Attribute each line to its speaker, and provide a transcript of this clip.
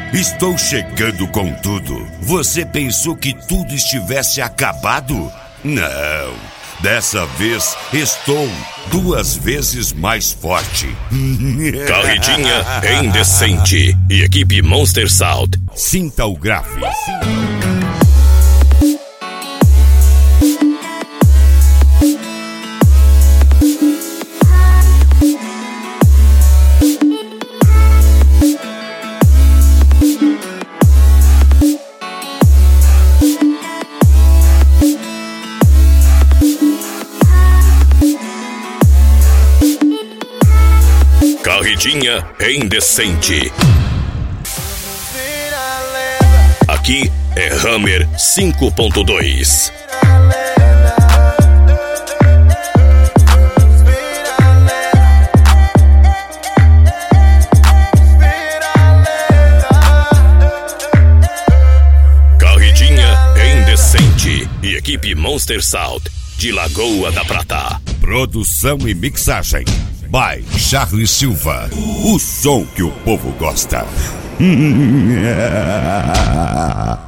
Speaker 1: Estou chegando com tudo. Você pensou que tudo estivesse acabado? Não. Dessa vez estou 2 vezes mais forte.
Speaker 2: Carretinha Indecente e equipe Monster Salt.
Speaker 1: Sinta o grave.
Speaker 2: Carretinha Indecente. Aqui é Hammer 5.2. Carretinha Indecente e equipe Monster Salt de Lagoa da Prata.
Speaker 1: Produção e mixagem by Charles Silva. O som que o povo gosta.